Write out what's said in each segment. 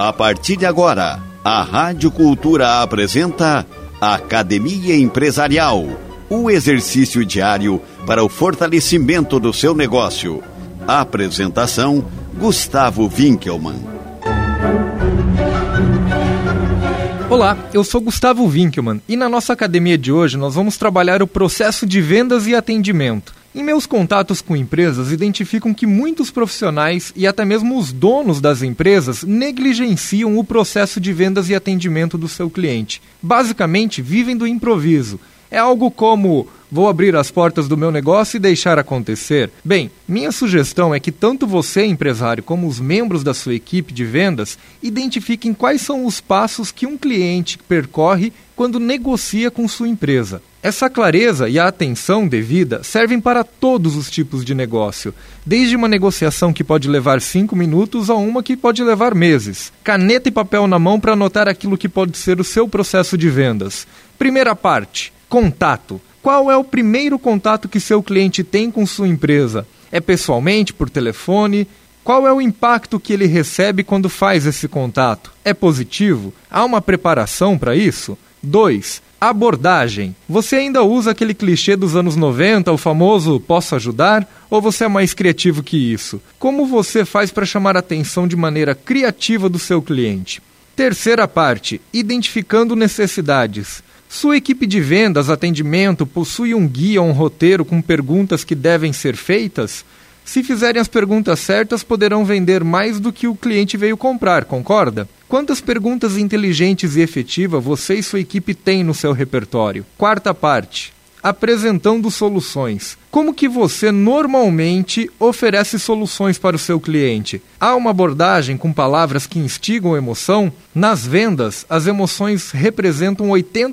A partir de agora, a Rádio Cultura apresenta Academia Empresarial, o exercício diário para o fortalecimento do seu negócio. Apresentação, Gustavo Winkelmann. Olá, eu sou Gustavo Winkelmann e na nossa academia de hoje nós vamos trabalhar o processo de vendas e atendimento. Em meus contatos com empresas, identificam que muitos profissionais e até mesmo os donos das empresas negligenciam o processo de vendas e atendimento do seu cliente. Basicamente, vivem do improviso. É algo como: vou abrir as portas do meu negócio e deixar acontecer. Bem, minha sugestão é que tanto você, empresário, como os membros da sua equipe de vendas identifiquem quais são os passos que um cliente percorre quando negocia com sua empresa. Essa clareza e a atenção devida servem para todos os tipos de negócio, desde uma negociação que pode levar 5 minutos a uma que pode levar meses. Caneta e papel na mão para anotar aquilo que pode ser o seu processo de vendas. Primeira parte: contato. Qual é o primeiro contato que seu cliente tem com sua empresa? É pessoalmente, por telefone? Qual é o impacto que ele recebe quando faz esse contato? É positivo? Há uma preparação para isso? 2. Abordagem. Você ainda usa aquele clichê dos anos 90, o famoso "posso ajudar"? Ou você é mais criativo que isso? Como você faz para chamar a atenção de maneira criativa do seu cliente? Terceira parte: identificando necessidades. Sua equipe de vendas, atendimento, possui um guia, um roteiro com perguntas que devem ser feitas? Se fizerem as perguntas certas, poderão vender mais do que o cliente veio comprar, concorda? Quantas perguntas inteligentes e efetivas você e sua equipe têm no seu repertório? Quarta parte: apresentando soluções. Como que você normalmente oferece soluções para o seu cliente? Há uma abordagem com palavras que instigam emoção? Nas vendas, as emoções representam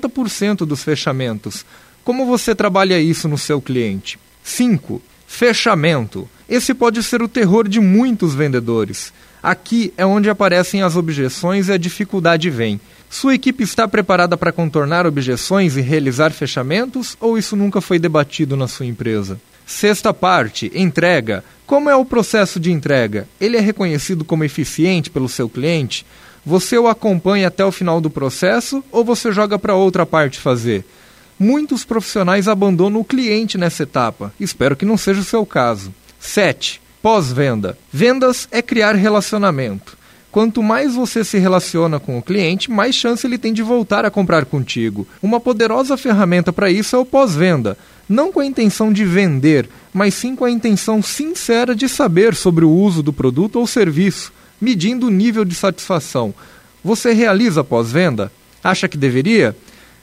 80% dos fechamentos. Como você trabalha isso no seu cliente? 5. Fechamento. Esse pode ser o terror de muitos vendedores. Aqui é onde aparecem as objeções e a dificuldade vem. Sua equipe está preparada para contornar objeções e realizar fechamentos, ou isso nunca foi debatido na sua empresa? Sexta parte: entrega. Como é o processo de entrega? Ele é reconhecido como eficiente pelo seu cliente? Você o acompanha até o final do processo ou você joga para outra parte fazer? Muitos profissionais abandonam o cliente nessa etapa. Espero que não seja o seu caso. 7. Pós-venda. Vendas é criar relacionamento. Quanto mais você se relaciona com o cliente, mais chance ele tem de voltar a comprar contigo. Uma poderosa ferramenta para isso é o pós-venda. Não com a intenção de vender, mas sim com a intenção sincera de saber sobre o uso do produto ou serviço, medindo o nível de satisfação. Você realiza pós-venda? Acha que deveria?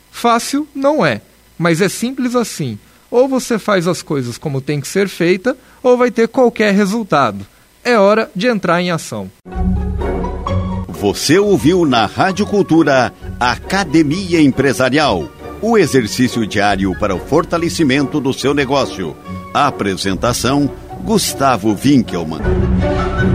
Fácil não é, mas é simples assim. Ou você faz as coisas como tem que ser feita, ou vai ter qualquer resultado. É hora de entrar em ação. Você ouviu na Rádio Cultura Academia Empresarial, o exercício diário para o fortalecimento do seu negócio. A apresentação, Gustavo Winkelmann.